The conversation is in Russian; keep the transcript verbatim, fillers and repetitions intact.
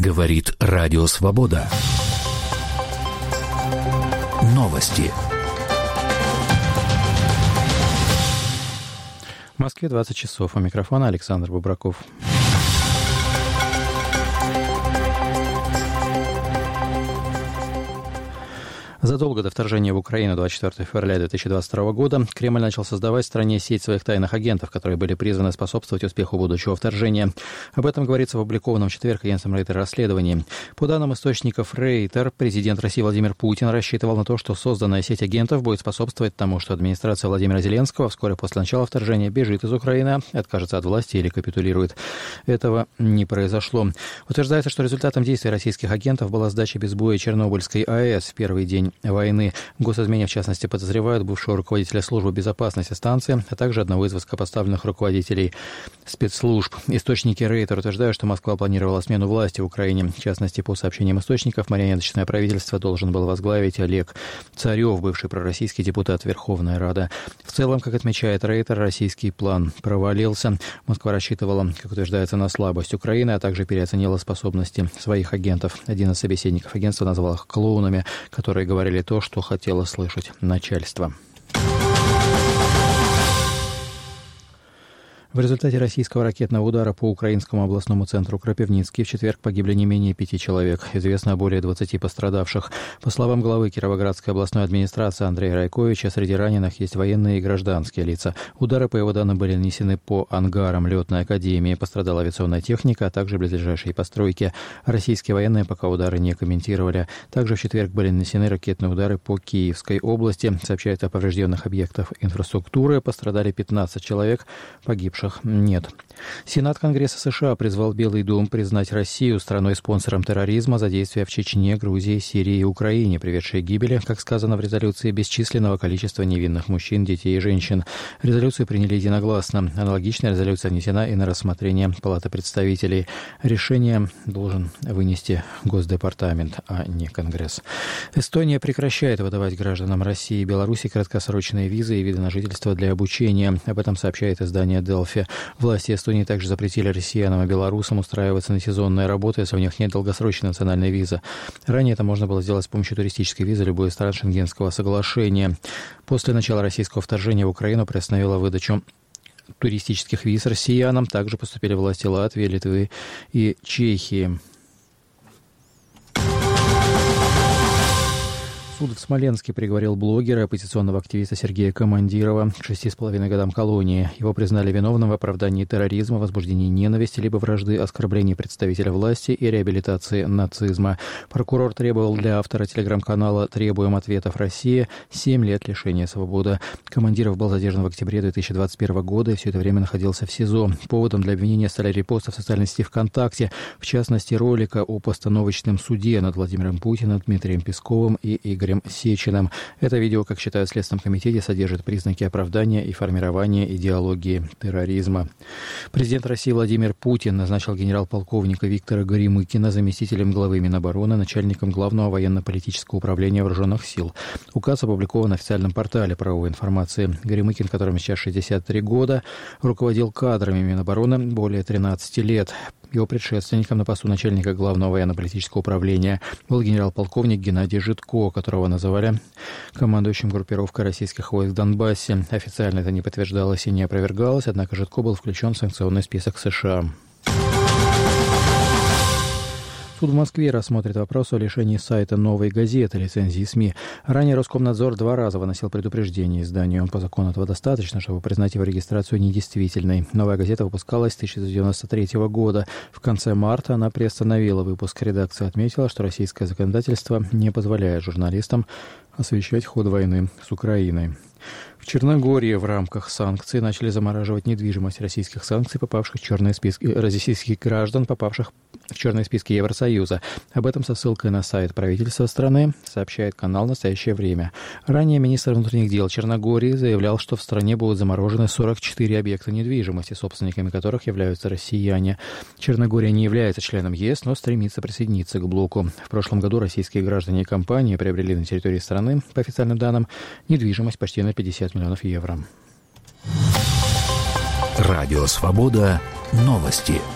Говорит Радио Свобода. Новости. В Москве двадцать часов. У микрофона Александр Бубраков. Задолго до вторжения в Украину двадцать четвёртого февраля две тысячи двадцать второго года Кремль начал создавать в стране сеть своих тайных агентов, которые были призваны способствовать успеху будущего вторжения. Об этом говорится в опубликованном в четверг агентством Рейтер расследовании. По данным источников Рейтер, президент России Владимир Путин рассчитывал на то, что созданная сеть агентов будет способствовать тому, что администрация Владимира Зеленского вскоре после начала вторжения бежит из Украины, откажется от власти или капитулирует. Этого не произошло. Утверждается, что результатом действий российских агентов была сдача без боя Чернобыльской АЭС в первый день войны. В госизмене, в частности, подозревают бывшего руководителя службы безопасности станции, а также одного из высокопоставленных руководителей спецслужб. Источники Рейтер утверждают, что Москва планировала смену власти в Украине. В частности, по сообщениям источников, марионеточное правительство должен был возглавить Олег Царев, бывший пророссийский депутат Верховной Рады. В целом, как отмечает Рейтер, российский план провалился. Москва рассчитывала, как утверждается, на слабость Украины, а также переоценила способности своих агентов. Один из собеседников агентства назвал их клоунами, которые говорили то, что хотело слышать начальство. В результате российского ракетного удара по украинскому областному центру Кропивницкий в четверг погибли не менее пяти человек. Известно о более двадцати пострадавших. По словам главы Кировоградской областной администрации Андрея Райковича, среди раненых есть военные и гражданские лица. Удары, по его данным, были нанесены по ангарам летной академии. Пострадала авиационная техника, а также близлежащие постройки. Российские военные пока удары не комментировали. Также в четверг были нанесены ракетные удары по Киевской области. Сообщается о поврежденных объектах инфраструктуры. Пострадали пятнадцать человек, погибших нет. Сенат Конгресса США призвал Белый дом признать Россию страной-спонсором терроризма за действия в Чечне, Грузии, Сирии и Украине, приведшие к гибели, как сказано в резолюции, бесчисленного количества невинных мужчин, детей и женщин. Резолюцию приняли единогласно. Аналогичная резолюция внесена и на рассмотрение Палаты представителей. Решение должен вынести Госдепартамент, а не Конгресс. Эстония прекращает выдавать гражданам России и Беларуси краткосрочные визы и виды на жительство для обучения. Об этом сообщает издание Delphi. Власти Эстонии также запретили россиянам и белорусам устраиваться на сезонные работы, если у них нет долгосрочной национальной визы. Ранее это можно было сделать с помощью туристической визы любой из стран Шенгенского соглашения. После начала российского вторжения в Украину приостановила выдачу туристических виз россиянам. Также поступили власти Латвии, Литвы и Чехии. Суд в Смоленске приговорил блогера и оппозиционного активиста Сергея Командирова к шести с половиной годам колонии. Его признали виновным в оправдании терроризма, возбуждении ненависти либо вражды, оскорблении представителя власти и реабилитации нацизма. Прокурор требовал для автора телеграм-канала «Требуем ответов России» семь лет лишения свободы. Командиров был задержан в октябре две тысячи двадцать первого года и все это время находился в СИЗО. Поводом для обвинения стали репосты в социальной сети ВКонтакте, в частности ролика о постановочном суде над Владимиром Путиным, Дмитрием Песковым и Игорем Сечиным. Это видео, как считают в Следственном комитете, содержит признаки оправдания и формирования идеологии терроризма. Президент России Владимир Путин назначил генерал-полковника Виктора Горемыкина заместителем главы Минобороны, начальником Главного военно-политического управления Вооруженных сил. Указ опубликован на официальном портале правовой информации. Горемыкин, которому сейчас шестьдесят три года, руководил кадрами Минобороны более тринадцати лет. Его предшественником на посту начальника Главного военно-политического управления был генерал-полковник Геннадий Житко, которого называли командующим группировкой российских войск в Донбассе. Официально это не подтверждалось и не опровергалось, однако Житко был включен в санкционный список США. Суд в Москве рассмотрит вопрос о лишении сайта «Новой газеты» лицензии СМИ. Ранее Роскомнадзор два раза выносил предупреждение изданию. По закону этого достаточно, чтобы признать его регистрацию недействительной. «Новая газета» выпускалась с тысяча девятьсот девяносто третьего года. В конце марта она приостановила выпуск. Редакция отметила, что российское законодательство не позволяет журналистам освещать ход войны с Украиной. В Черногории в рамках санкций начали замораживать недвижимость российских санкций, попавших в черные списки российских граждан, попавших в черные списки Евросоюза. Об этом со ссылкой на сайт правительства страны сообщает канал «Настоящее время». Ранее министр внутренних дел Черногории заявлял, что в стране будут заморожены сорок четыре объекта недвижимости, собственниками которых являются россияне. Черногория не является членом ЕС, но стремится присоединиться к блоку. В прошлом году российские граждане и компании приобрели на территории страны, по официальным данным, недвижимость почти на пятьдесят миллионов евро. Радио «Свобода». Новости.